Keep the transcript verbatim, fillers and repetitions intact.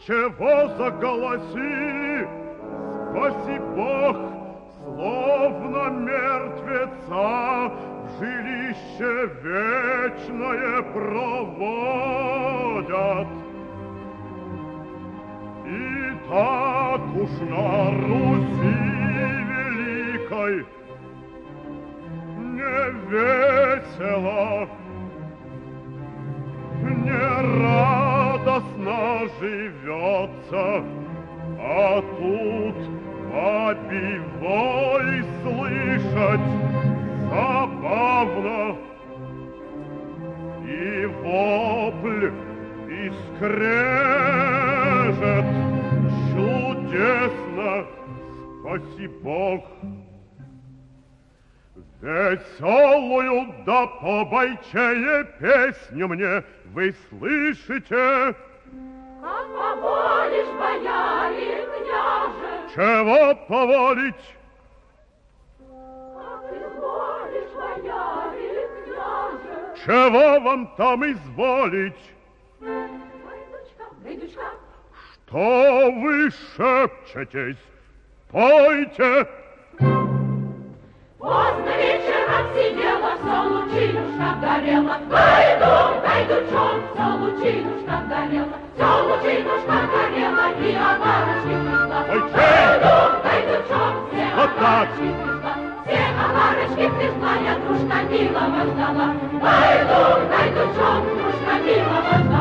чего заголосили? Спаси Бог, словно мертвеца в жилище вечное проводят. И так уж на Руси великой не весело, не радостно живется, а тут бабий вой слышать забавно, и вопль, и скрежет чудесно, спаси Бог. Веселую да побойчее песню мне вы слышите? Как поволишь, боярин, княже? Чего поволить? Как изволишь, боярин, княже? Чего вам там изволить? Выдучка, выдучка. Что вы шепчетесь? Пойте! Поздно вечером сидела, все лучинушка горела. Гайду, гайдучок, все лучинушка горела. Все лучинушка горела, и обарочки пришла. Гайду, гайдучок, все обарочки пришла. Все обарочки пришла, я дружка милого ждала. Гайду, гайдучок, дружка милого ждала.